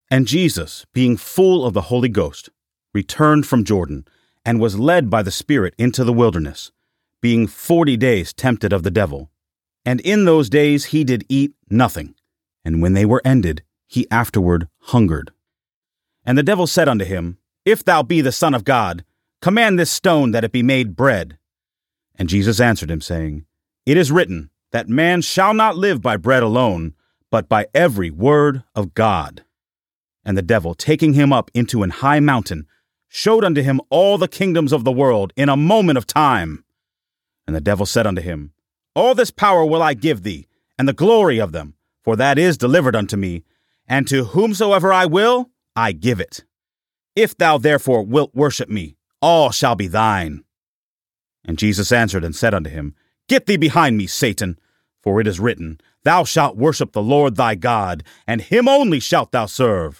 And Jesus, being full of the Holy Ghost, returned from Jordan, and was led by the Spirit into the wilderness, being 40 days tempted of the devil. And in those days he did eat nothing, and when they were ended, he afterward hungered. And the devil said unto him, If thou be the Son of God, command this stone that it be made bread. And Jesus answered him, saying, It is written, that man shall not live by bread alone, but by every word of God. And the devil, taking him up into an high mountain, showed unto him all the kingdoms of the world in a moment of time. And the devil said unto him, All this power will I give thee, and the glory of them, for that is delivered unto me, and to whomsoever I will, I give it. If thou therefore wilt worship me, all shall be thine. And Jesus answered and said unto him, Get thee behind me, Satan, for it is written, Thou shalt worship the Lord thy God, and him only shalt thou serve.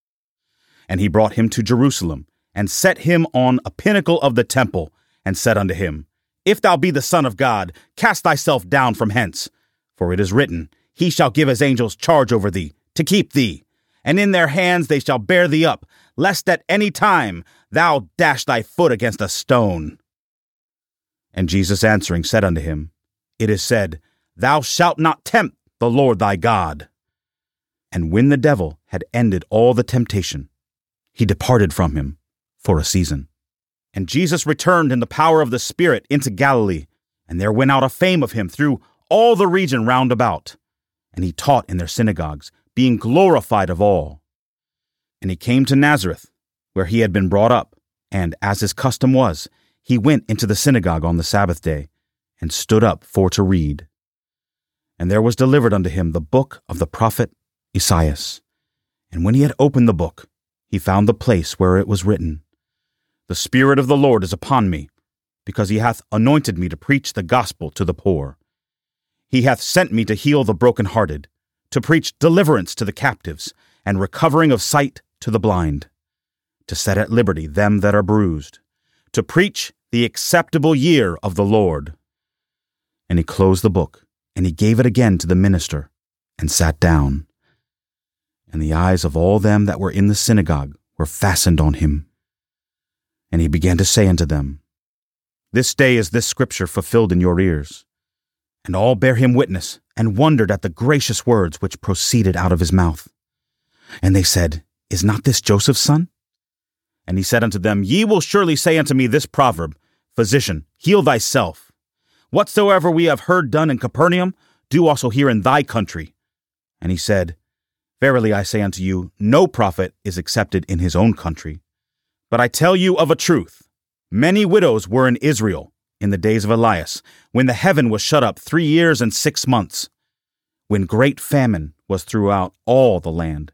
And he brought him to Jerusalem, and set him on a pinnacle of the temple, and said unto him, If thou be the Son of God, cast thyself down from hence. For it is written, He shall give his angels charge over thee, to keep thee, and in their hands they shall bear thee up, lest at any time thou dash thy foot against a stone. And Jesus answering said unto him, It is said, Thou shalt not tempt the Lord thy God. And when the devil had ended all the temptation, he departed from him for a season. And Jesus returned in the power of the Spirit into Galilee, and there went out a fame of him through all the region round about. And he taught in their synagogues, being glorified of all. And he came to Nazareth, where he had been brought up, and as his custom was, he went into the synagogue on the Sabbath day, and stood up for to read. And there was delivered unto him the book of the prophet Esaias. And when he had opened the book, he found the place where it was written, The Spirit of the Lord is upon me, because he hath anointed me to preach the gospel to the poor. He hath sent me to heal the brokenhearted, to preach deliverance to the captives, and recovering of sight to the blind, to set at liberty them that are bruised, to preach the acceptable year of the Lord. And he closed the book, and he gave it again to the minister, and sat down. And the eyes of all them that were in the synagogue were fastened on him. And he began to say unto them, This day is this scripture fulfilled in your ears. And all bare him witness, and wondered at the gracious words which proceeded out of his mouth. And they said, Is not this Joseph's son? And he said unto them, Ye will surely say unto me this proverb, Physician, heal thyself. Whatsoever we have heard done in Capernaum, do also here in thy country. And he said, Verily I say unto you, no prophet is accepted in his own country. But I tell you of a truth, many widows were in Israel in the days of Elias, when the heaven was shut up 3 years and 6 months, when great famine was throughout all the land.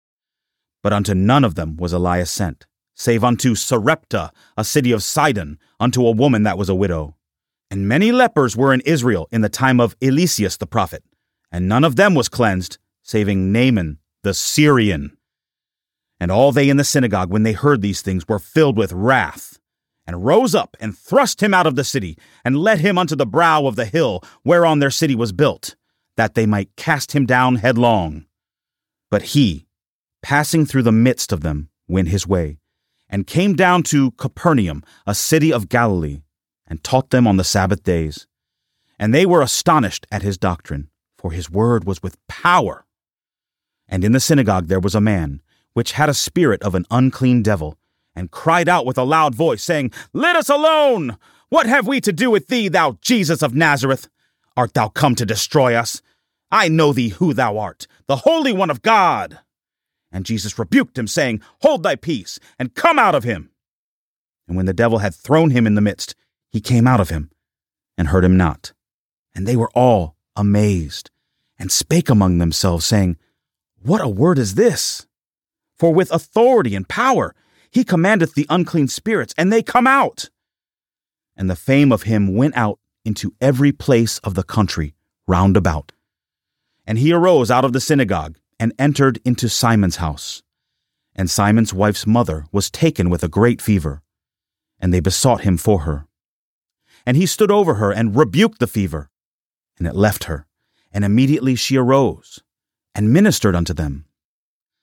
But unto none of them was Elias sent, save unto Sarepta, a city of Sidon, unto a woman that was a widow. And many lepers were in Israel in the time of Eliseus the prophet, and none of them was cleansed, saving Naaman the Syrian. And all they in the synagogue, when they heard these things, were filled with wrath, and rose up and thrust him out of the city, and led him unto the brow of the hill whereon their city was built, that they might cast him down headlong. But he, passing through the midst of them, went his way, and came down to Capernaum, a city of Galilee, and taught them on the Sabbath days. And they were astonished at his doctrine, for his word was with power. And in the synagogue there was a man, which had a spirit of an unclean devil, and cried out with a loud voice, saying, Let us alone! What have we to do with thee, thou Jesus of Nazareth? Art thou come to destroy us? I know thee who thou art, the Holy One of God. And Jesus rebuked him, saying, Hold thy peace, and come out of him. And when the devil had thrown him in the midst, he came out of him, and heard him not. And they were all amazed, and spake among themselves, saying, What a word is this? For with authority and power he commandeth the unclean spirits, and they come out. And the fame of him went out into every place of the country round about. And he arose out of the synagogue, and entered into Simon's house. And Simon's wife's mother was taken with a great fever, and they besought him for her. And he stood over her, and rebuked the fever, and it left her, and immediately she arose, and ministered unto them.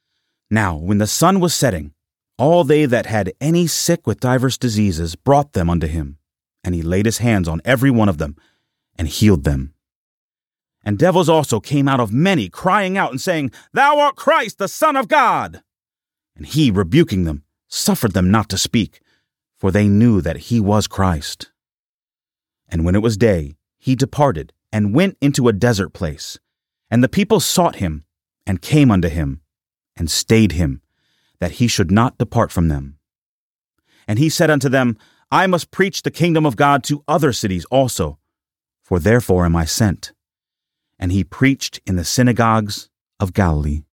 Now when the sun was setting, all they that had any sick with divers diseases brought them unto him, and he laid his hands on every one of them, and healed them. And devils also came out of many, crying out and saying, Thou art Christ, the Son of God. And he, rebuking them, suffered them not to speak, for they knew that he was Christ. And when it was day, he departed, and went into a desert place. And the people sought him, and came unto him, and stayed him, that he should not depart from them. And he said unto them, I must preach the kingdom of God to other cities also, for therefore am I sent. And he preached in the synagogues of Galilee.